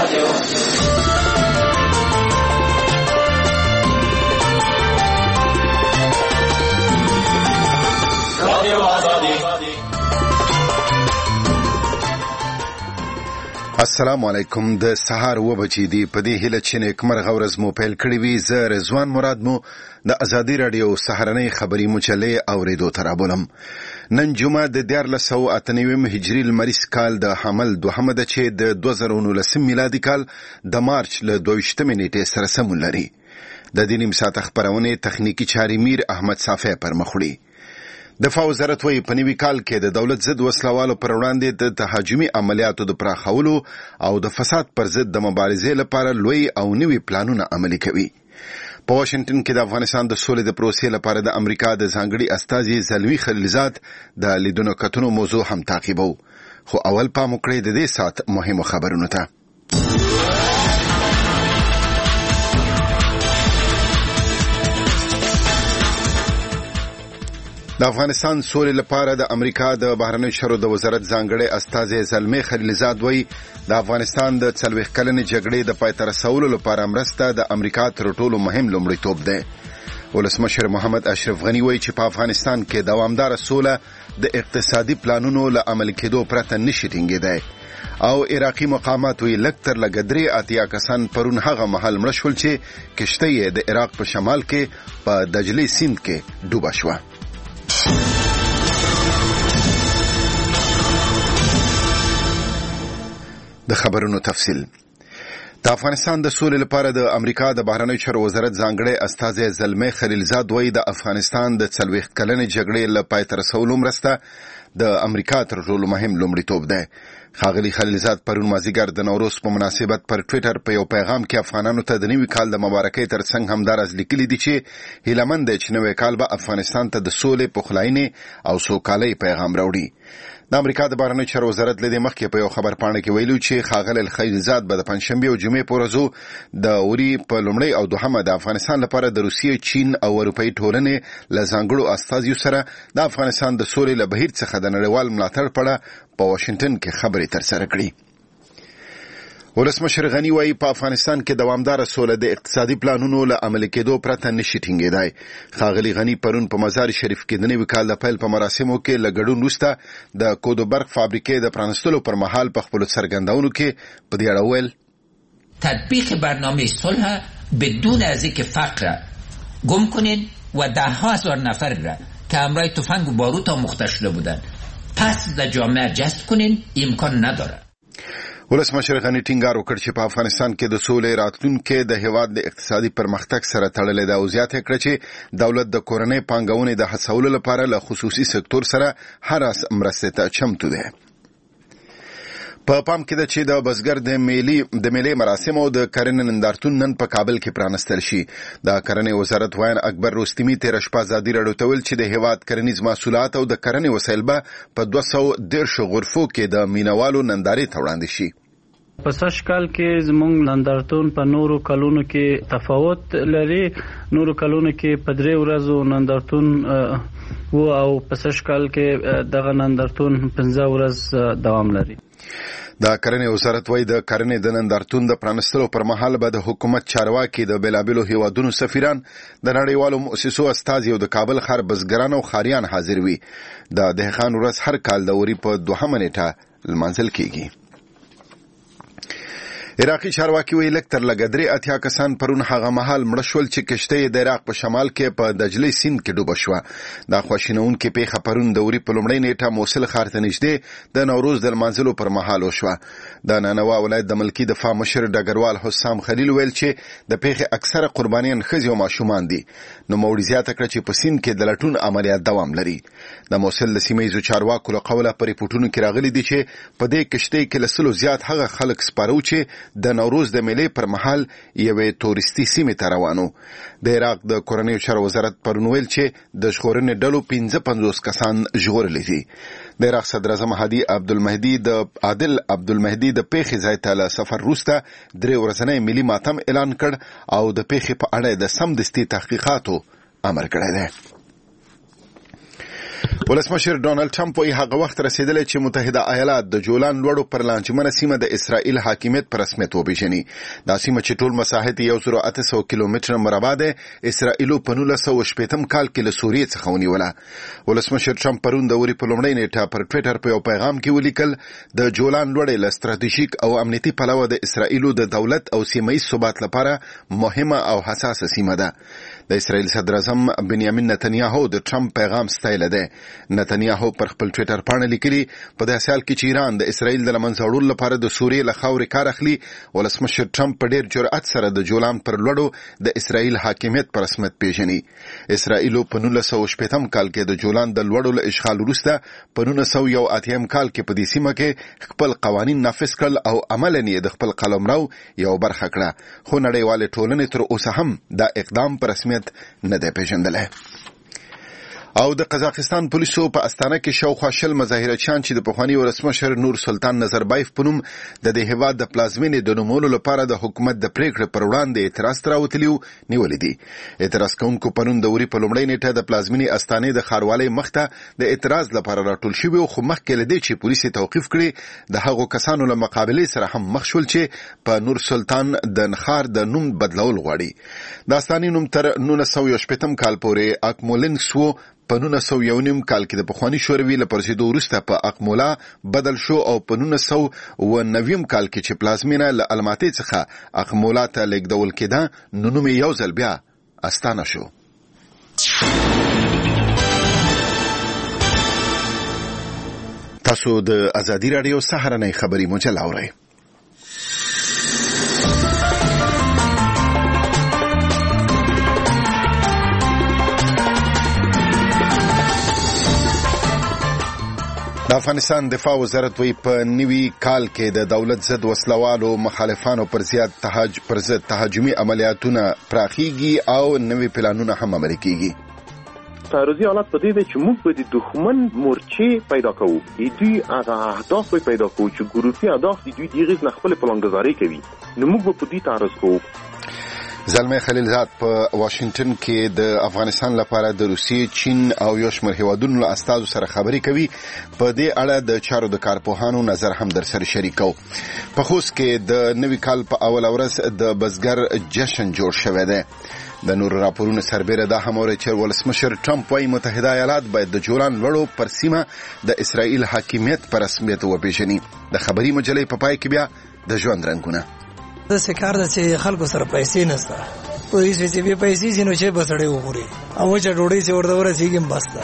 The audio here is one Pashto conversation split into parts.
السلام علیکم. د سهار و بجې دی. په دې هیله چې نیکمرغه ورځ مو پیل کړې وي. زه رضوان مراد مو د ازادي رادیو سهارنۍ خبري مجلې اوریدو ته رابولم. نن جمعه د 1498 هجري لمریز کال د حمل دوهمه ده چې د 2019 میلادي کال د مارچ له 22 نیټې سره سمون لري. د دې نیم ساعت خبرونه تخنیکی چاري میر احمد صافی پر مخړي. دفاع وزارت وی په نوي کال کې د دولت ضد وسلوالو پر وړاندې د تهاجمي عملیاتو د پراخولو او د فساد پر ضد د مبارزې لپاره لوی او نوي پلانونه عملي کوي. په واشنگټن کې د افغانستان د سولې د پروسې لپاره د امریکا د ځانګړي استازي زلوي خلیلزاد د لیدونو کتنو موضوع هم تعقیبو. خو اول پام وکړئ د دې سات مهمو خبرونو ته. د افغانستان سولې لپاره د امریکا د بهرنیو چارو د وزارت ځانګړي استازي زلمي خلیلزاد وی د افغانستان د 40 کلنې جګړې د پای ته رسولو لپاره مرسته د امریکا تر ټولو مهم لومړیتوب ده. ولسمشر محمد اشرف غنی وی چې په افغانستان کې دوامدار سوله د اقتصادي پلانونو له عمل کېدو پرته نشي ټینګېدای. او عراقي مقامات وی لکتر لګدري اتیا کسان پرون هغه محل مړ شول چې کشته یې د عراق په شمال کې په دجلي سیند کې ډوبه شوه. د خبرونو تفصیل. د افغانستان د سولې لپاره د امریکا د بهرنیو چارو وزارت ځانګړي استازي زلمي خلیلزاد وی د افغانستان د 40 کلنې جګړې له پای ته رسولو مرسته د امریکا تر ټولو مهم لومړیتوب ده. ښاغلي خلیلزاد پرون مازیګر د نوروز په مناسبت پر ټویټر په یو پیغام کې افغانانو ته د نوي کال د مبارکۍ ترڅنګ همدارس لیکلي دي چې هیلهمند دي چې نوی کال به افغانستان ته د سولې، پخلاینې او سوکالۍ پیغام راوړي. د امریکا د بهرنیو چارو وزارت له دې مخکې په یو خبرپاڼه کې ویلو چې ښاغلی خلیلزاد به د پنځشنبې او جمعې په ورځو د اوري په لومړۍ او دوهمه د افغانستان لپاره د روسیې، چین او اروپایي ټولنې له ځانګړو استازیو سره د افغانستان د سولې له بهیر څخه د نړیوال ملاتړ په اړه په واشنگټن کې خبرې ترسره کړي. ولسمشر غنی وایي په افغانستان کې دوامدار سوله د اقتصادي پلانونو له عملي کېدو پرته نشي ټینګېدای. ښاغلي غنی پرون په مزار شریف کې د نوي کال د پیل په مراسمو کې له ګډون وروسته د کودو برق فابریکې د پرانستلو پر مهال په خپلو څرګندونو کې په دې اړه وویل: تطبیق برنامه صلح بدون از اینکه فقر گم کنید و ده ها هزار نفر را که همراه تفنگ و باروت آموخته شده بودند پس در جامعه جذب کنید امکان نداره. ولسمشر غنی ټینګار وکړ چې په افغانستان کې د سولې راتلونکي د هیواد د اقتصادي پرمختګ سره تړلې ده او زیاته کړه چې دولت د کورنۍ پانګونې د هڅولو لپاره له خصوصي سکتور سره هر اس مرسته ته چمتو ده. په پام کې ده چې د بزګر د میلې مراسم او د کرنې نندارتون نن په کابل کې پرانستل شي. د کرنې وزارت وایي اکبر رستمی تیر شپه ازادي راډیو ته ویل چې د هیواد کرنیز محصولات او د کرنې وسایل به په 210 غرفو کې د مینوالو نندارې ته وړاندې شي. په سږ کال کې زموږ نندارتون په نورو کلونو کې تفاوت لري. نورو کلونو کې په 3 ورځو نندارتون او په سږ کال کې دغه نندارتون 15 ورځ دوام لري. د کرنې وزارت وایي د کرنې د نندارتون د پرانستلو پر مهال به د حکومت چارواکي، د بیلابیلو هیوادونو سفیران، د نړیوالو مؤسسو استازي او د کابل ښار بزګران او ښاریان حاضر وي. د دهقان ورځ هر کال د اوري په 2 نیټه لمانځل کیږي. عراقي چارواکي ویل لکتر لګدري اتیا کسان پرون هغه محل مړ شول چې کشته د عراق په شمال کې په دجلي سیند کې ډوبه شوه. دا خواشینونکې پیښه پرون د اوري په لومړۍ نیټه موصل ښار ته نږدې د نوروز د لمانځلو پر مهال وشوه. د نانوا ولایت د ملکي دفاع مشر ډګروال حسام خلیل ویل چې د پیښې اکثره قربانیان ښځې او ماشومان دي. نو موړي زیاته کړه چې په سیند کې د لټون عملیات دوام لري. د موصل د سیمه ییزو چارواکو له قوله په ریپورټونو کې راغلي دي چې په دې کشته کې لسلو زیات هغه خلک سپارو چې د نوروز د میلې پر مهال یوې تورستي سیمې ته روانو. د عراق د کورنیو چارو وزارت پرون ویل چې د ژغورنې ډلو 55 کسان ژغورلي دي. د عراق صدر اعظم هادي عبدالمهدي د عادل عبدالمهدي د پیښې ځای ته له سفر وروسته 3 ورځنی ملي ماتم اعلان کړ او د پیښې په اړه د سمدستي تحقیقاتو امر کړی دی. ولسمشر ډونالد ټرمپ وايي هغه وخت رسیدلی چې متحده ایالات د جولان لوړو پر لانجمنه سیمه د اسرائیل حاکمیت پر رسمیت وپیژني. دا سیمه چې ټول مساحت 1800 کیلومتره مربع ده، اسرائیل په 1980 کال کې له سوریې څخه ونیوله. ولسمشر ټرمپ پرون د اوري په لومړۍ نیټه پر ټویټر په یو پیغام کې ولیکل د جولان لوړې له ستراتیژیک او امنیتي پلوه د اسرائیل د دولت او سیمه‌ییز ثبات لپاره مهمه او حساسه سیمه ده. د اسرائیل صدر اعظم بنیامین نتنیاهو د ټرمپ پیغام ستایلی دی. نتنیاهو پر خپل ټویټر پاڼه لیکلي په داسې حال کې چې ایران د اسرائیل د له منځه وړلو لپاره د سوریې له خاورې کار اخلي، ولسمشر ټرمپ په ډېر جرأت سره د جولان پر لوړو د اسرائیل حاکمیت په رسمیت پیژني. اسرائیل په 1980 کال کې د جولان د لوړو له اشغال وروسته په 1981 کال کې په دې سیمه کې خپل قوانین نافذ کړل او عملاً یې د خپل قلمرو یو برخه کړه، خو نړیوالې ټولنې تر اوسه هم دا اقدام په رسمیت نه دی پیژندلی. او د قزاقستان پولیسو په استانه کې شاوخوا 20 مظاهرچیان چې د پخواني ولسمشر نور سلطان نظربایف په نوم د دې هېواد د پلازمینې د نومولو لپاره د حکومت د پریکړې پر وړاندې اعتراض راوتلي نیولې دي. اعتراض کوونکو پرون د اوري په لومړۍ نیټه د پلازمینې استانې د ښاروالۍ مخته د اعتراض لپاره راټول شوي، خو مخکې له دې چې پولیس توقیف کړي د هغو کسانو له مقابلې سره هم مخ شول چې په نور سلطان د نخار د نوم بدلول غواړي. د استانې نوم تر 1980 کال پورې اکمولینکس و، په 1909 کال کې د پخواني شوروي له پرځېدو وروسته په اکمولا بدل شو او په 1990 کال کې چې پلازمینه له الماتې څخه اکمولا ته لیږدول کېده نو نوم یې یو ځل بیا استانه شو. تاسو د ازادي راډیو سهارنۍ خبري مجله اورئ. د افغانستان دفاع وزارت وی په نوي کال کې د دولت ضد وسلوالو مخالفانو پر ضد تهاجمي عملیاتونه پراخیږي او نوي پلانونه هم عملي کیږي. تعرضي حالت په دې دی چې موږ به د دښمن مورچې پیدا کوو، د دوی هغه اهداف به پیدا کوو چې ګروپي اهداف د دوی د غیز نه خپل پلانګذاري کوي، نو موږ به په دې تعرض کوو. زلمه خلیلزاد په واشنگټن کې د افغانستان لپاره د روسیې، چین او یو شمېر هیوادونو له استازو سره خبرې کوي. په دې اړه د چارو د کارپوهانو نظر هم در سره شریکو. په خوست کې د نوي کال په اول ورځ د بزګر جشن جوړ شوی دی. د نور راپورونو سربېره دا هم اوري چې ولسمشر ټرمپ وايي متحده ایالات باید د جولان لوړو پر سیمه د اسرائیل حاکمیت پر رسمیت وپیژني. د خبري مجلې په پای کې بیا د ژوند رنګونه. د سکار د چې خلکو سره پیسې نشته، پولیس چې به پیسې جنو چې بسړې وګوري او چې ډوډۍ چې ورته ورسېږي بسته.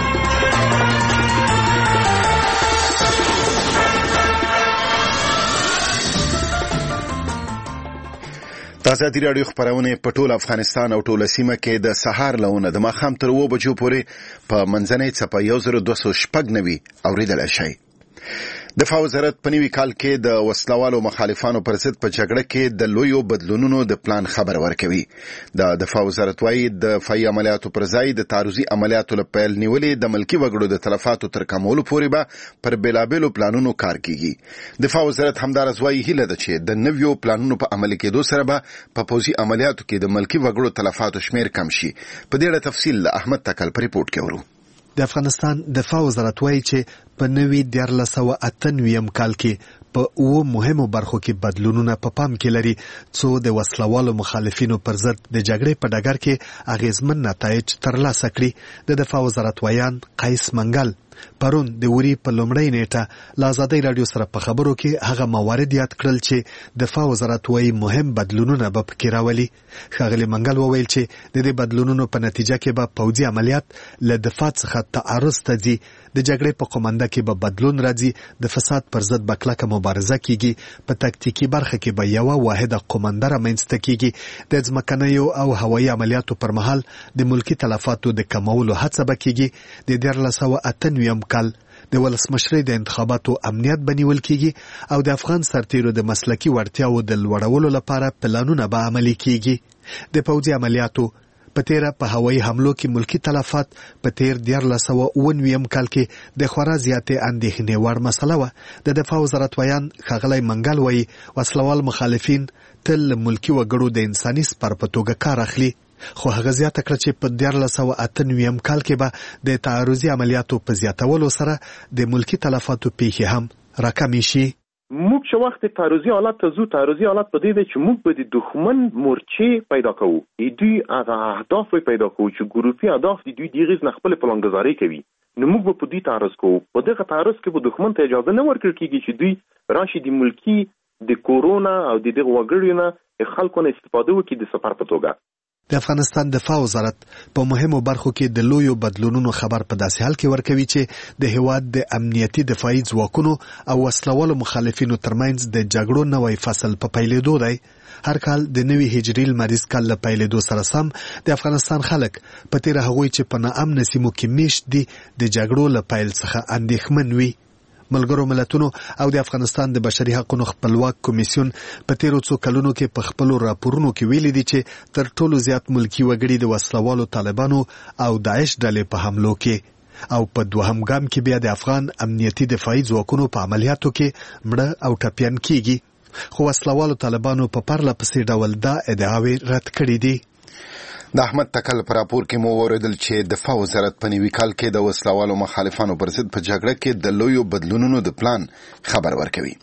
ازادي راډیو خبرونه په ټول افغانستان او ټول سیمه کې د سهار لونه د ماښام تر 2 بجو پورې په منځنۍ څپه 1290 اوریدل شي. دفاع وزارت په نوي کال کې د وسلوالو مخالفانو پر ضد په جګړه کې د لویو بدلونونو د پلان خبر ورکوي. د دفاع وزارت وايي د دفاعي عملیاتو پر ځای د تعرضي عملیاتو له پیل نیولې د ملکي وګړو د تلفاتو تر کمولو پورې به پر بیلابیلو پلانونو کار کیږي. دفاع وزارت همدارس وايي هیله ده چې د نویو پلانونو په عملي کېدو سره به په پوځي عملیاتو کې د ملکي وګړو تلفاتو شمیر کم شي. په دې اړه تفصیل احمد تکل په ریپورت کې ورو. د افغانستان دفاع وزارت وايي چې په نوي 1998 کال کې په مهمو برخو کې بدلونونه په پام کې لري څو د وسلوالو مخالفینو پر ضد د جګړې په ډګر کې اغیزمن نتایج ترلاسه کړي. د دفاع وزارت ویان قیس منګل پرون د وری په لومړۍ نیټه له ازادي راډیو سره په خبرو کې هغه موارد یاد کړل چې دفاع وزارت وايي مهم بدلونونه به پکې راولي. ښاغلي منګل وویل چې د دې بدلونونو په نتیجه کې به پوځي عملیات له دفاع څخه تعرض ته ځي، د جګړې په قومنده کې به بدلون راځي، د فساد پر ضد به کلکه مبارزه کیږي، په تکتیکي برخه کې به یوه واحده قومنده رامنځته کیږي، د ځمکنیو او هوایي عملیاتو پر مهال د ملکي تلفاتو د کمولو هڅه به کیږي. د 1998 کال د ولسمشرۍ د انتخاباتو امنیت بنیول کیږي او د افغان سرتیرو د مسلکي وړتیاو د لوړولو لپاره پلانونه به عملي کیږي. د پوځي عملیاتو په تیره په هوایي حملو کې ملکی تلفات په تیر 1999 کال کې د خورا زیاتې اندېښنې وړ مسله وه. د دفاع وزارت ویان ښاغلی منګل وایي وسلوال مخالفین تل ملکی وګړو د انساني سپر په توګه کار اخلي. خو هغه زیاته کړه چې په 1998 کال کې به د تعرضي عملیاتو په زیاتولو سره د ملکی تلفاتو پیښې هم راکمې شي. موږ چې وخت تعرضي حالت ته زو تعرضي حالت په دې دی چې موږ به د دښمن مورچې پیدا کوو، دوی هغه اهداف پیدا کوو چې ګروپي اهداف دي، دوی دغه نه خپل پلانګذاري کوي. نو موږ به په دې تعرض کوو. په دغه تعرض کې به دښمن ته اجازه نه ورکړي کېږي چې دوی راشي د ملکی د کورونا او د دغه وګړو نه خلکو نه استفاده وکړي د سفر په توګه. د افغانستان دفاع وزارت په مهمو برخو کې د لویو بدلونونو خبر په داسې حال کې ورکوي چې د هیواد د امنیتي دفاعي ځواکونو او وسلوالو مخالفینو ترمنځ د جګړو نوی فصل په پیلېدو دی. هر کال د نوي هجري لمریز کال له پیلېدو سره سم د افغانستان خلک په تیر هغوی چې په ناامن سیمو کې میشت دي د جګړو له پیل څخه اندېښمن وي. ملګرو ملتونو او د افغانستان د بشري حقوقو خپلواک کمیسیون په تیرو څو کلونو کې په خپل راپورونو کې ویلي دي چې تر ټولو زیات ملکی وګړي د وسلوالو طالبانو او داعش ډلې په حملو کې او په دوهم ګام کې بیا د افغان امنیتي دفاعي ځواکونو په عملیاتو کې مړه او ټپیان کیږي. خو وسلوالو طالبانو په پرله پسې ډول دا ادعاوې رد کړې دي. د احمد تکل پر راپور کې مو اوریدل چې دفاع وزارت په نوي کال کې د وسلوالو مخالفانو پر ضد په جګړه کې د لویو بدلونونو د پلان خبر ورکوي.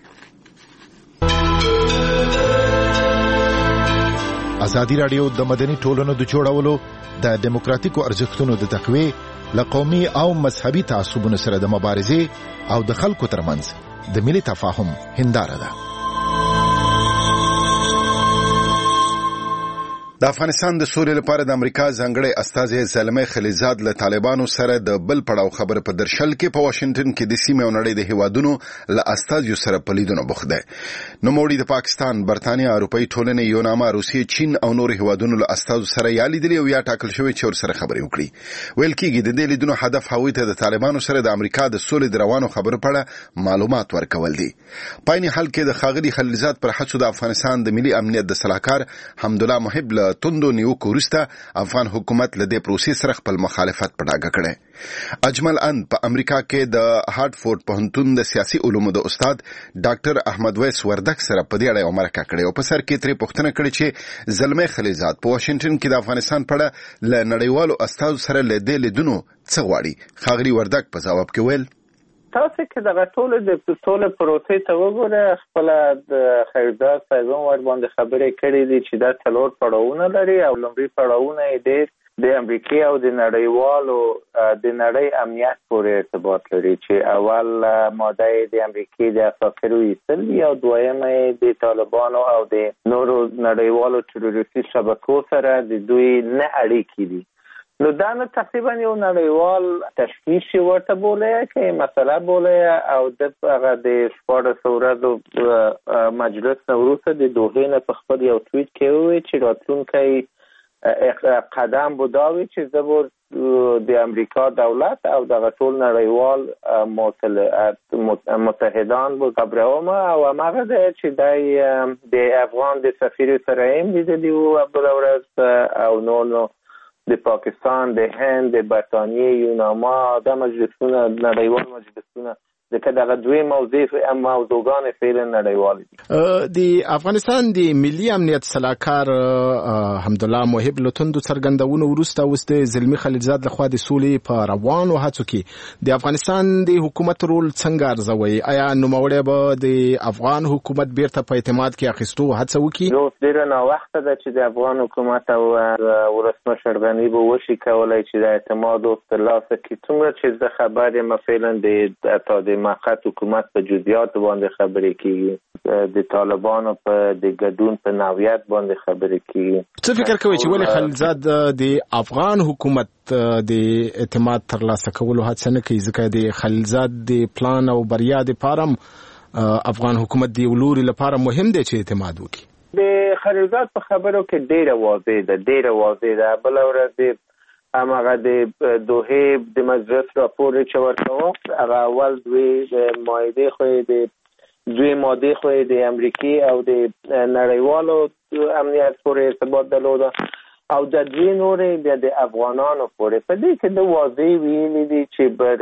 ازادي راډیو د مدني ټولنو د جوړولو د دیموکراتیکو ارزښتونو د تقویې له قومي او مذهبي تعصبونو سره د مبارزې او د خلکو ترمنځ د ملي تفاهم هنداره ده. د افغانستان د سولې لپاره د امریکا ځانګړی استازی زلمه خلیزاد له طالبانو سره د بل پړاو خبر په درشل کې په واشنگټن کې د سیمې او نړۍ د هیوادونو له استازیو سره په لیدنو بوخت دی. نوموړي د پاکستان، برتانیا، اروپאי ټولنې، یوناما، روسیې، چین او نور هیوادونو له استازو سره یا لیدلي او یا ټاکل شوی چې ورسره خبرې وکړي. ویل کېږي د دې لیدنو هدف هغوی ته د طالبانو سره د امریکا د سولې د روانو خبرو په اړه معلومات ورکول دي. په عین حال کې د ښاغلي خلیزاد پر هڅو د افغانستان د ملي امنیت د صلاحکار حمدالله محب له توندو نیوکو وروسته افغان حکومت له دې پروسې سره خپل مخالفت په ډاګه کړی. اجمل اند په امریکا کې د هارټفورد پوهنتون د سیاسي علومو د استاد ډاکټر احمد ویس وردک سره په دې اړه مرکه کړې او په سر کې ترې پوښتنه کړې چې زلمه خلیزاد په واشنگټن کې د افغانستان په اړه له نړیوالو استازو سره له دې لیدنو څه غواړي. ښاغلي وردک په ځواب کې ویل تاسو کې دغه ټول پروسې ته وګوره، خپل د خلیزاد پیغام ور باندې خبرې کړې دي چې دا څلور پړاوونه لري او لومړی پړاوونه یې د امریکا او د نړیوالو د نړۍ امنیت پورې ارتباط لري چې اول ماده د امریکا د اساسي ایستل او دویمه د طالبانو او د نورو نړیوالو تروریستي شبکو سره د دوی نه اړیکې دي. نو دا نه تقریبا یو نړیوال تشخیص ورته بوله که مسله بوله او د هغه د 14 ورځو مجلس وروسته د دوحې نه په خپل یو توییټ کې وویل چې راتلونکی قدم بوداوي چې زبر د امریکا دولت او د ټول نړیوال متحدان بو خبرهمه او هغه چې د افغان د سفیر سره هم لیدلی وو ورځ او نو د پاکستان، د هند، د برتانیې، یوناما د مجلسونو نړیوال مجلسونه دغه دوی موضوعګان فعلا نړیوال دي. د افغانستان د ملي امنیت صلاحکار حمدالله محب له توندو څرګندونو وروسته اوس د زلمي خلیزاد لخوا د سولې په روانو هڅو کې د افغانستان د حکومت رول څنګه ارزوي؟ آیا نوموړی به د افغان حکومت بیرته په اعتماد کې اخیستو هڅه وکړي؟ نو ډېره ناوخته ده چې د افغان حکومت او ولسمشر غني به وشي کولای چې د اعتماد او ترلاسه کړي. څومره چې زه خبر یم فعلا د موقت حکومت په جزئیات باندې خبرې کیږي، د طالبانو په د ګډون په نوعیت باندې خبرې کیږي. څه فکر کوي چې ولې خلیزاد د افغان حکومت د اعتماد ترلاسه کولو هڅه نه کوي؟ ځکه د خلیزاد د پلان او بریا د پارم افغان حکومت د ولوري لپاره مهم دی چې اعتماد وکړي. د خلیزاد په خبرو کې ډېره واضح ده. بل ورځ هغه د دوحې د مجلس راپور چې ورکوه هغه اول دوی ماده خو د امریکا او د نړیوالو امنیت پورې ارتباط درلوده او د دوی نورې بیا د افغانانو پورې. په دې کې د واضح ویلي دي چې به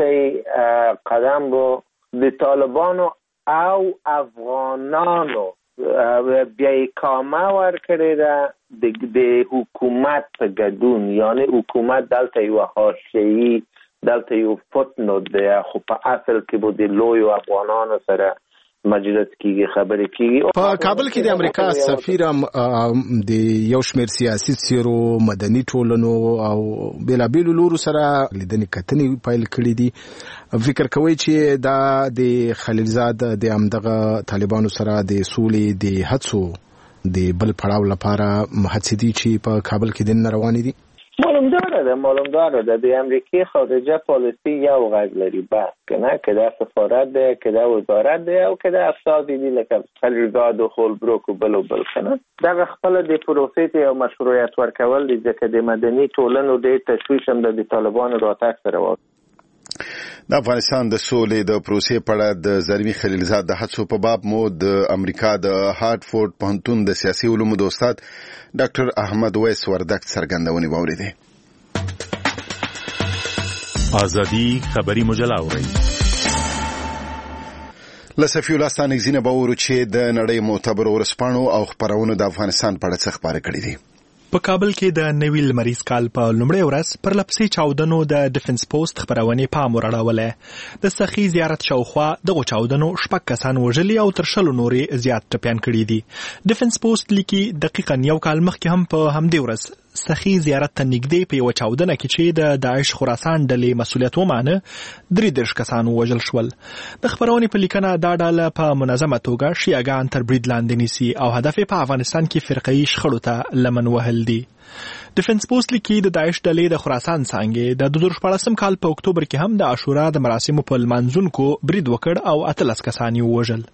راتلونکی قدم به د طالبانو او افغانانو بیا اقامه ورکړې ده د حکومت په ګډون، یعنی حکومت دلته یو حاشیه‌ای دلته یو فوتنوت ده، خو په اصل کې به د لویو افغانانو سره مجلس کېږي، خبرې کېږي. په کابل کې د امریکا سفیر هم د یو شمېر سیاسي څیرو، مدني ټولنو او بېلابېلو لورو سره لیدنې کتنې پیل کړي دي. فکر کوئ چې دا د خلیلزاد د همدغه طالبانو سره د سولې د هڅو د بل پړاو لپاره هڅې دي چې په کابل کې دننه روانې دي؟ معلوم داره د امریکای خارجه پالیسی یو غږ لري، بس کنه که دا سفارت ده، که دا وزارت ده، او که دا افسادی دی لکه خلیلزاد و هولبروک و بل کنه. دغه خپل د پروسې او مشروعیت ورکول دي، ځکه د مدني ټولنو د تشویش هم د طالبانو راتګ سره و. د افغانستان د سولې د پروسې په اړه د زلمي خلیلزاد د هڅو په باب مو د امریکا د هارټفورد پوهنتون د سیاسي علومو د استاد ډاکټر احمد ویس وردګ څرګندونې واورېدې. ازادي خبري مجله اوري. لسفیو لاستانګ زینه باور چې د نړۍ معتبر ورسپانو او خبرونو د افغانستان په اړه څه خبره کړې دي. په کابل کې د نوي لمریز کال په لومړۍ ورځ پر لپسي چاودنو د ډیفنس پوسټ خبرونه پام وراړولې. د سخی زیارت شاوخوا دغه چاودنو شپږ کسان وژلي او تر شلو نورې زیات ټپيان کړي دي. ډیفنس پوسټ لیکي دقیقاً یو کال مخکې هم په همدې ورځ سخی زیارت ته نږدې په یو چاودنه کې چې د داعش خراسان ډلې مسؤلیت ومانه 33 کسان وژل شول. د خبرونې په لیکنه دا ډله په منظمه توګه شیعاګان تر برید لاندې نیسي او هدف په افغانستان کې فرقه‌ای شخړو ته لمن وهل دي. ډیفنس پوسټ لیکي د داعش ډلې د خراسان څنګه د 2014 کال په اکتوبر کې هم د عاشورا د مراسمو په لمانځونکو برید وکړ او 13 کسان یې وژل.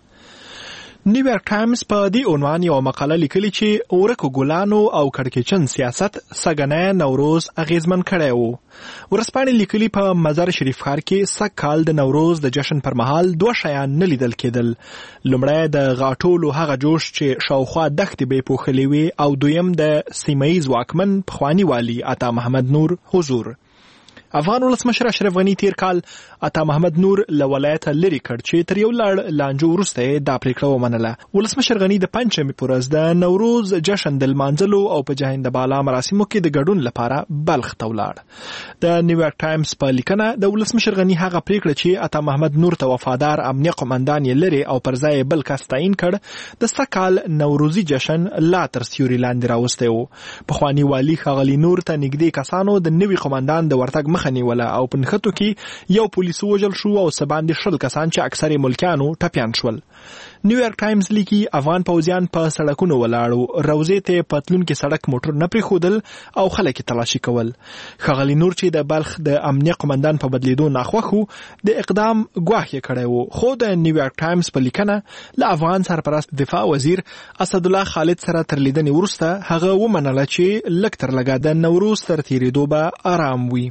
نیویارک ټایمز په دې عنوان یو مقاله لیکلي چې اورکو ګلانو او کړکېچن سیاست سګنه نوروز اغیزمن کړی وو. ورسپانې لیکلي په مزار شریف ښار کې سږ کال د نوروز د جشن پر مهال دوه شیان نه لیدل کېدل. لومړی د غاټولو هغه جوش چې شاوخوا دښتې به پوښلې وي او دویم د سیمه‌ییز واکمن پخواني والي عطا محمد نور حضور. افغان ولسمشر اشرف غنی تیر کال عطا محمد نور له ولایته لرې کړ چې تر یو لړ لانجو وروسته دا پریکړه ومنله. ولسمشر غنی د پنځمې په ورځ د نوروز جشن د لمانځلو او په جهیند بالا مراسمو کې د ګډون لپاره بلخ ته ولاړ. د نیویارک ټایمز په لیکنه د ولسمشر غنی هغه پریکړه چې عطا محمد نور ته وفادار امنیه قومندان یې لري او پر ځای بل کس تعیین کړ د سکال نوروزي جشن لا تر سیوري لاندې راوستی و. پخواني والي ښاغلي نور ته نږدې کسانو د نوي قومندان د ورتګ خنیوله او په نښتو کې یو پولیس وژل شو او سباندې شل کسان چې اکثر ملکیانو ټپیان شول. نیویارک ټایمز لیکي افغان پوځیان په سړکونو ولاړو، روزې ته پتلون کې سړک موټر نه پریښودل او خلک تلاشي کول. ښاغلي نور چې د بلخ د امنیه قومندان په بدلیدو ناخوښ و د اقدام ګواښ یې کړی و، خو د نیویارک ټایمز په لیکنه له افغان سرپرست دفاع وزیر اسدالله خالد سره تر لیدنې وروسته هغه ومنله چې لږ تر لږه د نوروز تر تېرېدو به آرام وي.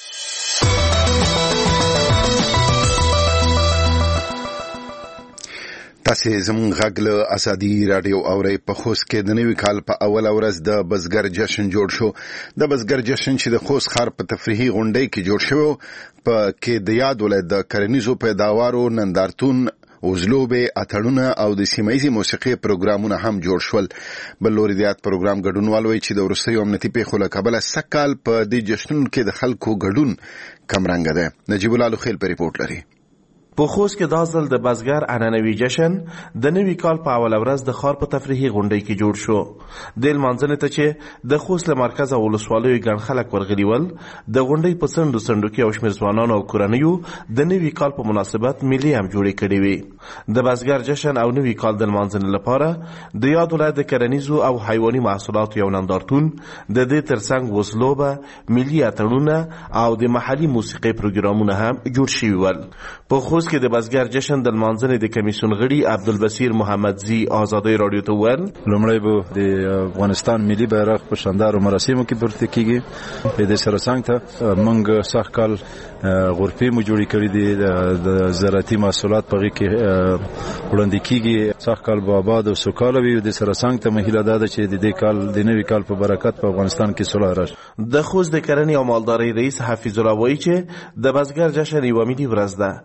تاسې زموږ غږ له ازادي راډیو اورئ. په خوست کې د نوي کال په اوله ورځ د بزګر جشن جوړ شو. د بزګر جشن چې د خوست ښار په تفریحي غونډۍ کې جوړ شو په کې د یاد ولایت د کرنیزو پیداوارو نندارتون، وزلوبې، اتړونه او د سیمه‌ییزې موسیقي پروګرامونه هم جوړ شول. بل لوري د یاد پروګرام ګډونوال وایي چې د وروستیو امنیتي پیښو له کبله سږ کال په دې جشنونو کې د خلکو ګډون کمرنګه دی. نجیب الله لوخیل په ریپورټ لري. په خوست کې دا ځل د بزګر عنعنوي جشن د نوي کال په اوله ورځ د ښار په تفریحي غونډۍ کې جوړ شو. د لمانځنې ته چې د خوست له مرکز او ولسوالیو ګڼ خلک ورغلي ول، د غونډۍ په څنډو څنډو کې یو شمېر ځوانانو او کورنیو د نوي کال په مناسبت ملي هم جوړې کړې وې. د بزګر جشن او نوي کال د لمانځنې لپاره د یاد ولایت د کرنیزو او حیواني محصولاتو یو نندارتون، د دې ترڅنګ وزلوبه، ملي اتړونه او د محلي موسیقي پروګرامونه هم جوړ شوي ول. په خوست کې د بزګر جشن د لمانځنې د کمیسیون غړي عبدالبصیر محمدزي ازادۍ راډیو ته وویل لومړی به د افغانستان ملي بیرغ په شاندارو مراسمو کې پورته کیږي. په دې سره څنګ ته موږ سږ کال غرفې مو جوړې کړې دي، د زراعتي محصولات په هغې کې وړاندې کیږي. سږ کال به آباد او سوکاله وي. د سره څنګ ته مهیله دا ده چې د دې کال د نوي کال په برکت په افغانستان کې صلح راشي. د خوست د کرنې او مالدارۍ رئیس حفیظ الله وایي چې د بزګر جشن یوه ملي ورځ ده او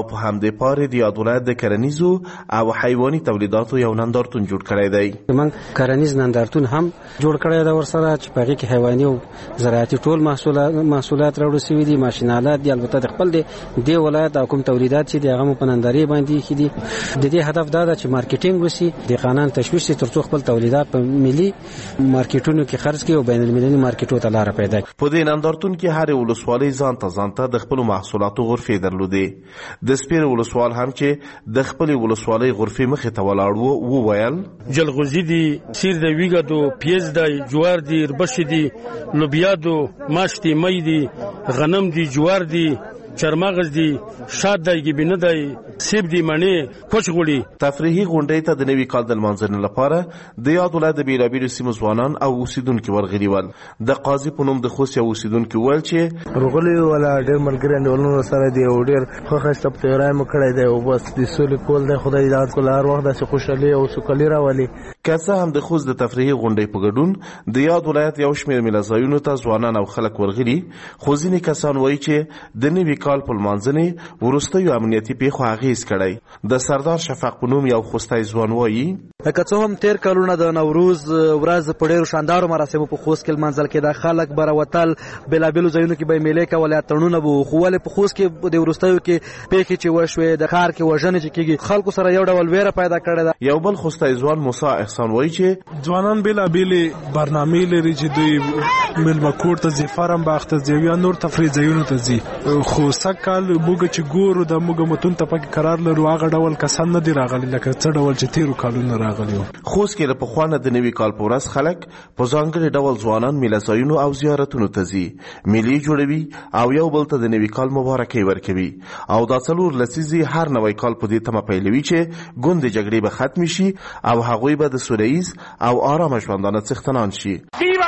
په همدې پاره د یاد ولایت د کرنیزو او حیواني تولیداتو یو نندارتون جوړ کړی دی. من کرنیز نندارتون هم جوړ کړی دا ورسره چې په هغه کې حیواني او زراعتي ټول محصولات راوړل شوي دي، ماشینالات دي، البته د خپل د ولایت او کوم تولیدات چې د هغه په نندارې باندې کېدي. د دې هدف دا ده چې مارکیټینګ وشي، د قانون تشویش شي ترڅو خپل تولیدات په ملي مارکیټونو کې خرڅ کړي او بین المللي مارکیټونو ته لار پیدا کړي. په دې نندارتون کې هر ولسوالۍ ځان ته د خپل محصولاتو غرفې درلودې. د سپیر ولسوال هم چې د خپل ولسوالۍ غرفې مخې ته ولاړ وو ویل جلغوزي دي، سیر د ویګادو، پیاز دی، جوار دی، ربش دی، لوبیا دو، ماش دی، مې دی، غنم دی، جوار دی، چرمغز دی، شاد دی، ګبینه دی، سیب دی، مڼې، کوچغوړي. تفریحي غونډې ته د نوي کال د لمانځنې لپاره د یاد ولایت د بیلابیلو سیمو ځوانان او اوسیدونکي ورغلي ول. د قاضي په نوم د خوست یو اوسیدونکي وویل چې رغلي ولا ډېر ملګري انډولونو سره دی او ډېر ښه ښایسته په تیاری مو کړی دی او بس د سولې کول دی. خدای دې کول هر وخت داسې خوشحالي او سوکالي راولي. که څه هم د خوست د تفریحي غونډې په ګډون د یاد ولایت یو شمېر میلهځایونو ته ځوانان او خلک ورغلي، خو ځینې کسان وایي چې د نوي کال په لمانځنې وروستیو امنیتي پیښو اغېز کړی. د سردار شفق په نوم یو خوستی ځوان وایي که څه هم تیر کلونه د نوروز ورځ په ډېرو شاندارو مراسمو په خوست کې لمانځل کېده. خلک به راوتل، بېلابېلو ځایونو کې به یې میلې کولې، اتڼونه به وو. خو ولې په خوست کې د وروستیو کې پیښې چې وشوې، د ښار کې وژنې چې کېږي، خلکو سره یو ډول ویره پیدا کړې ده. یو بل خوستی ځوان موسی احسان وایي چې ځوانان بېلابېلې برنامې لري چې دوی میلمه کور ته ځي، فارم باغ ته ځي یا نور تفریح ځایونو ته ځي. خو سږ کال موږ چې ګورو د موږ متون ته پکې قرار لرو هغه ډول کسان نه دي راغلي لکه څه ډول چې تېرو کالونو راغلي وو. خوست کې د پخوانه د نوي کال په ورځ خلک په ځانګړي ډول ځوانان میلهځایونو او زیارتونو ته ځي، میلې جوړوي او یو بل ته د نوي کال مبارکۍ ورکوي. او دا څلور لسیزې هر نوی کال په دې تمه پیلوي چې ګوندې جګړې به ختمې شي او هغوی به د سوله ایز او آرامه ژوندانه څښتنان شي.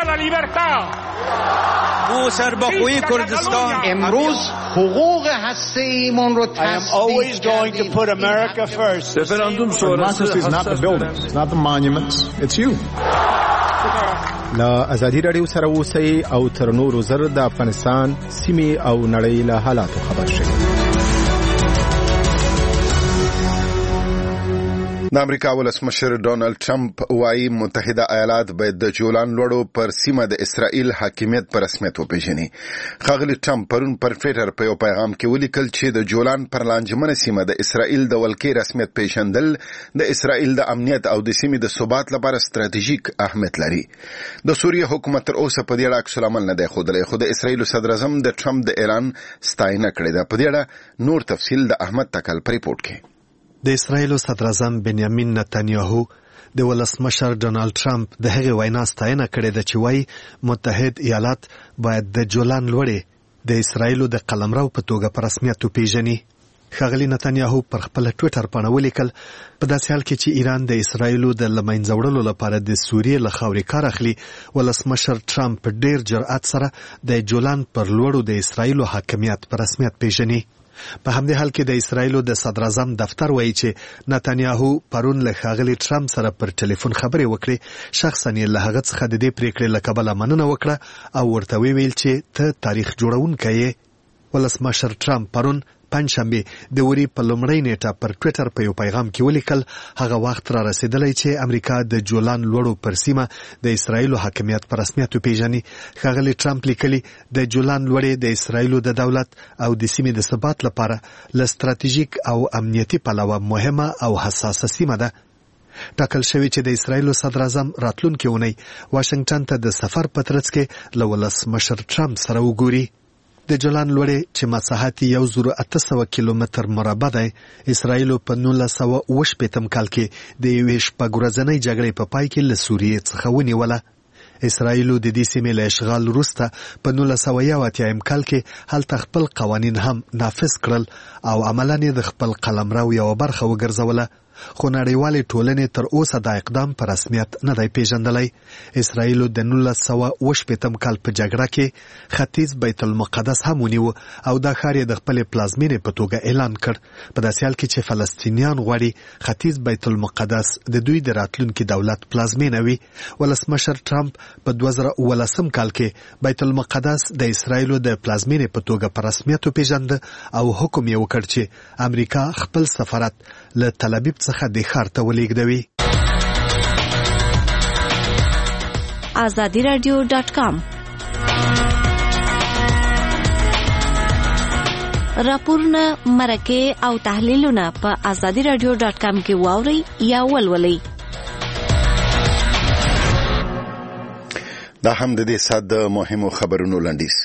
سربخوی کردستان امروز حقوق هسته‌ایمان رو تثبیت کردیم. Referendum is not the buildings, it's not the monuments, it's you. لا ازادي رادیو سره اوسئ او تر نورو زر د افغانستان سیمې او نړۍ له حالاتو خبر شئ. د امریکا ولسمشر ډونالد ټرمپ وايي متحده ایالات باید د جولان لوړو پر سیمه د اسرائیل حاکمیت پر رسمیت وپیژني. ښاغلي ټرمپ پرون پر ټویټر په یو پیغام کې ولیکل چې د جولان پر لانجمنه سیمه د اسرائیل د ولکې رسمیت پیژندل د اسرائیل د امنیت او د سیمې د ثبات لپاره ستراتیژیک اهمیت لري. د سوریه حکومت تر اوسه په دې اړه عکس العمل نه دی ښودلی، خو د اسرائیل صدر اعظم د ټرمپ د اعلان ستاینه کړې ده. په دې اړه نور تفصیل د احمد تکل په ریپورت کې. د اسرائیل صدر اعظم بنیامین نتانیاهو د ولسمشر ډونالد ټرمپ د هغې وینا ستاینه کړې ده چې وایي متحد ایالات باید د جولان لوړې د اسرائیلو د قلمرو په توګه په رسمیت وپیژني. ښاغلي نتانیاهو پر خپل ټویټر پاڼه ولیکل په داسې حال کې چې ایران د اسرائیلو د له منځه وړلو لپاره د سوریې له خاورې کار اخلي، ولسمشر ټرمپ په ډېر جرأت سره د جولان پر لوړو د اسرائیلو حاکمیت په رسمیت پیژني. په همدې حال کې د اسرائیلو د صدر اعظم دفتر وایي چې نتانیاهو پرون له ښاغلي ټرمپ سره پر ټلیفون خبرې وکړې، شخصا یې له هغه څخه د دې پریکړې له کبله مننه وکړه او ورته ویل چې ته تاریخ جوړونکی یې. ولسمشر ټرمپ پرون پنځشنبه د وري په لومړۍ نیټه پر ټویټر په یو پیغام کې ولیکل هغه وخت را رسیدلی چې امریکا د جولان لوړو پر سیمه د اسرائیلو حاکمیت په رسمیت وپیژني. ښاغلي ټرمپ لیکلي د جولان لوړې د اسرائیلو د دولت او د سیمې د ثبات لپاره له ستراتیژیک او امنیتي پلوه مهمه او حساسه سیمه ده. ټاکل شوی چې د اسرائیلو صدر اعظم راتلونکې اونۍ واشنگټن ته د سفر په ترڅ کې له ولسمشر ټرمپ سره وګوري. د جولان لوړې چې مساحت 1800 کیلومتر مربع دی، اسرائیلو په 1980 کال کې د یوې شپږورځنۍ جګړې په پای کې له سوریې څخه ونیوله. اسرائیلو د دې سیمې له اشغال وروسته په 1981 کال کې هلته خپل قوانین هم نافذ کړل او عملاً د خپل قلمرو یوه برخه وګرځوله خو نړیوالې ټولنې تر اوسه دا اقدام په رسمیت نه دی پیژندلی. اسرائیلو د 1980 کال په جګړه کې ختیځ بیت المقدس هم ونیو او دا ښار یې د خپلې پلازمینې په توګه اعلان کړ. په داسې حال کې چې فلسطینیان غواړي ختیځ بیت المقدس د دوی د راتلونکي دولت پلازمینه وي. ولسمشر ټرمپ په 2019 کال کې بیت المقدس د اسرائیلو د پلازمینې په توګه په رسمیت وپیژند او حکم یې وکړ چې امریکا خپل سفارت له تل ابیب څخه د ښار ته ولېږدوي. azadiradio.com راپورونه، مرکې او تحلیلونه په azadiradio.com کې واورئ یا ولولئ. دا هم د دې ساعت د مهمو خبرونو لنډیز.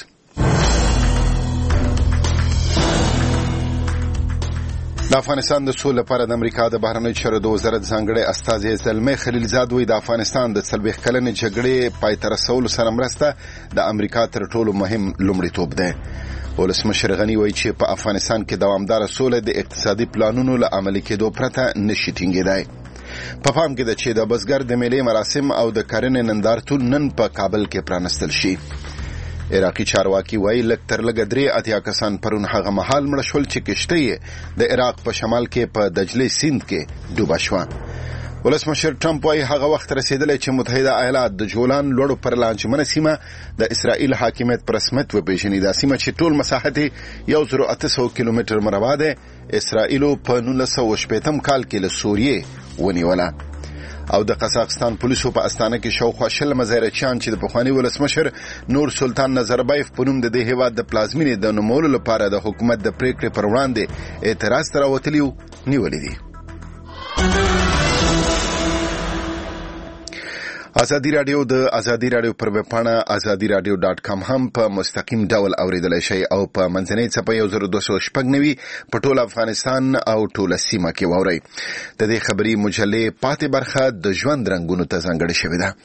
د افغانستان د سولې لپاره د امریکا د بهرنیو چارو د وزارت ځانګړی استازی زلمي خلیلزاد وایي د افغانستان د 40 کلنې جګړې پای ته رسولو سره مرسته د امریکا تر ټولو مهم لومړیتوب دی. ولسمشر غني وایي چې په افغانستان کې دوامداره سوله د اقتصادي پلانونو له عملي کېدو پرته نشي ټینګېدای. په پام کې ده چې د بزګر د میلې مراسم او د کرنې نندارتون نن په کابل کې پرانستل شي. عراقي چارواکي وایي لږ تر لږه 3 کسان پرون هغه مهال مړه شول چې کشته یې د عراق په شمال کې په دجله سیند کې ډوبه شوه. ولسمشر ټرمپ وایي هغه وخت رسیدلی چې متحده ایالات د جولان لوړو پر لانجمنه سیمه د اسرائیل حاکمیت په رسمیت وپېژني. دا سیمه چې ټول مساحت یې 1800 کیلومتر مربع ده اسرائیلو په 1980 کال کې له سوریې ونیوله. او د قزاقستان پولیسو په استانه کې شاوخوا 20 مزایرچیان چې د پخوانی ولسمشر نور سلطان نظربایف په نوم د دې هیواد د پلازمینې د نومولو لپاره د حکومت د پریکړې پر وړاندې اعتراض راوتلی نیولې دي. ازادي راډیو د ازادي راډیو پر ویب پاڼه azadiradio.com هم په مستقیم ډول اوریدلای شئ او په منځنۍ څپه 1290 په ټول افغانستان او ټول سیمه کې واورئ. د دې خبري مجلې پاتې برخه د ژوند رنگونو ته ځانګړې شوې ده.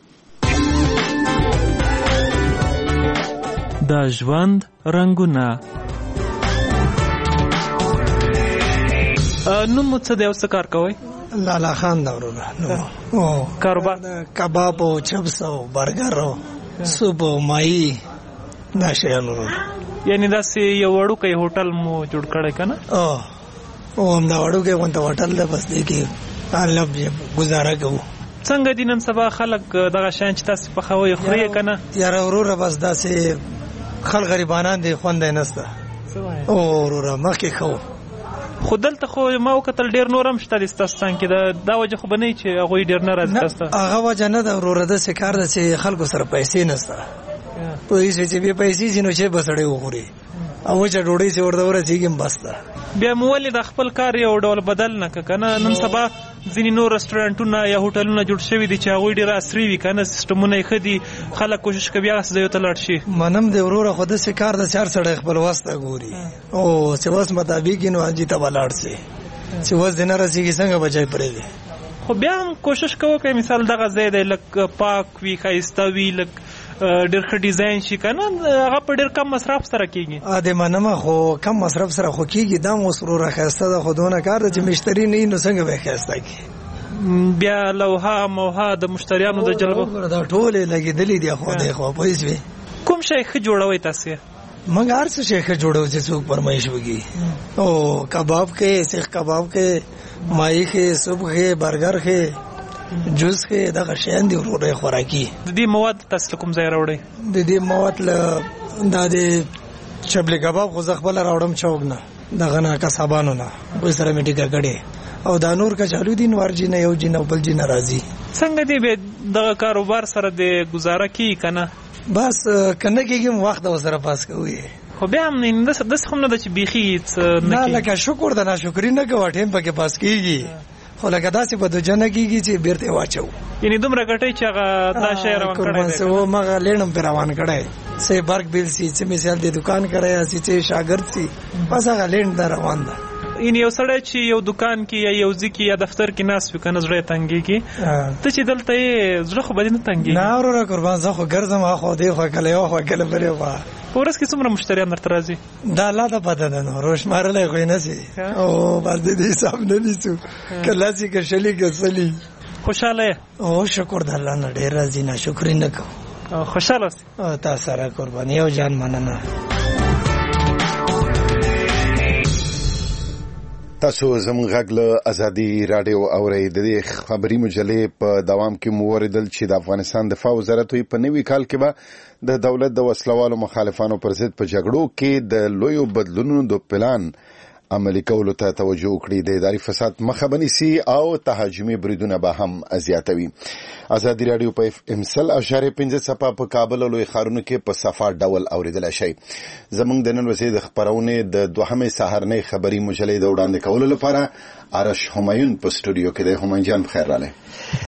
د ژوند رنگونه. نو مو څه دی او څه کار کوئ؟ لالا خان دا ورونه کاروبار کباب او چپس او برګر او سوپ او ماهی دا شیان ورونه. یعنی داسې یو وړوکی هوټل مو جوړ کړی که نه؟ او همدا وړوکی غونته هوټل ده، بس دې کې حالب ګزاره کوو. څنګه دي نن سبا خلک دغه شیان چې تاسې پخوئ خورئ که نه؟ یاره وروره بس داسې خلک غریبانان دی خوند یې نسته. او وروره مخکې ښه و، خو دلته خو ما وکتل ډیر نور هم شته د ستاسو څنګ کې. دا وجه خو به نه وي چې هغوی ډیر نه راځي تاسو ته؟ هغه وجه نه ده وروره، داسې کار ده چې خلکو سره پیسې نشته. پوهېږې چې بې پیسې ځي نو چې به سړی وخوري او وچه ډوډۍ چې ورته ورسېږي هم بس ده. بیا مو ولې د خپل کار یو ډول بدل نه که نه؟ نن سبا ځینې نور رسټورانټونه یا هوټلونه جوړ شوي دي چې هغوی ډېر عصري وي که نه، سیسټمونه یې ښه دي، خلک کوشش کوي هغه ځایو ته لاړ شي. منم دی وروره، خو داسې کار ده چې هر سړی خپل وس ته ګوري او چې وس مطابق وي نو حاجي ته به لاړ شي، چې وس دې نه رسېږي څنګه به ځای پرېږدي. خو بیا هم کوشش کوه که مثال دغه ځای دی لږ پاک وي، ښایسته وي، لږ ډېر ښه ډیزاین شي که نه، هغه په ډېر کم مصرف سره کېږي. دې منمه، خو کم مصرف سره خو کېږي. دا هم اوس وروره ښایسته ده، خو دونه کار ده چې مشتري نه وي نو څنګه به یې ښایسته کړي. بیا لوحه موحه د مشتریانو د جلبو دا ټولې لګېدلې دي. خو دی خو پوه شوې کوم شی ښه جوړوئ تاسې؟ موږ هر څه شی ښه جوړوو چې څوک فرمایش وکړي. او کباب کې، سیخ کباب کې، ماهي کې، سوپ کې، برګر کې، جوس کې، دغه شیان دي وروره خوراکي. د دې مواد تاسو کوم ځای راوړئ؟ د دې مواد دا د چبلي کباب خو زه خپله راوړم چوک نه، دغه نه کسابانو نه، وایي سره مې ټیکه کړې. او دا نور کچالو دي، نور جینه یو جینه او بل جینه راځي. څنګه دی بیا دغه کاروبار سره د گزاره کیږي که نه؟ بس که نه کېږي وخت او سره پاس کوي. خو بیا هم داسې هم نه ده چې بیخي څه نه، لکه شکر د ناشکري نه کوه، ټایم پکې پاس کېږي. خو لکه داسې په دوجه نه کېږي چې بیرته یې واچو. یعنې دومره ګټئ چې هغه دا شی روان کړی دی؟ مغه لیڼ هم پرې روان کړی، څه برق بیل سي، څه مثال د دکان کړی سي، څه شاګرد سي، بس هغه لیڼ دا روان ده. ان یو سړی چې یو دکان کې یا یو ځای کې یا دفتر کې ناست وي کنه زړه تنګيږي ته چې دلته زړه خو بدن تنګيږي نه وروره قربان زه خو ګرځم خو دې خو کله یو خو کله بلې وا ورس کې څومره مشتریان درته راځي دا لا ده پته ده نو روش مارلې خو نه سي او بس دې حساب نه نیسو کله چې کښلي کسلی خوشاله او شکر د الله نه ډیر راځي نه شکر نه کو خوشاله تاسو سره قرباني او جان مننه تاسو زموږ غږ له ازادي رادیو اورئ. د دې خبري مجلې په دوام کې مو اوریدل چې د افغانستان دفاع وزارت په نوي کال کې به د دولت د وسلوالو مخالفانو پر ضد په جګړو کې د لویو بدلونونو د پلان عملي کولو ته توجه وکړي، د اداري فساد مخه بنیسي او تهاجمي بریدونه به هم زیاتوي. ازادي رادیو په FM 1.5 په کابل او لوی ښارونو کې په صفا ډول اوریدل شي. زموږ د نن ورځې د خبرونه د دوهمې سهارنۍ خبري مجلې د وړاندې کولو لپاره آرش همایون په سټوډیو کې د همایون جان بخیر راغلی.